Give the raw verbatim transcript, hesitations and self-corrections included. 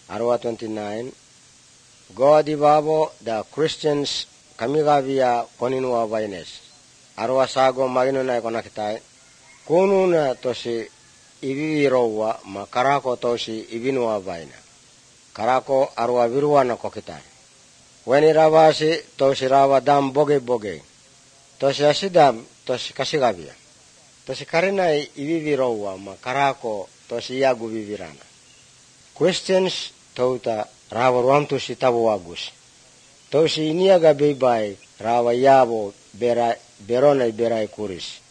Arwa twenty-nine. God ibabo the Christians kamigavia koninua vaines. Arwa sago magino na konakitai. Kununa tosi ibirowa ma karako tosi ibinua vaina. Karako arwa virua na kokitai. Weni ravasi tosi rava dam boge boge. Tosi asidam tosi kasigavia. Tosi karinai ibirowa ma karako tosi yagu vivirana. Christians touta rava ruamtusi tabu agus. Tosi iniaga beibai rava yabo berai beronai berai kuris.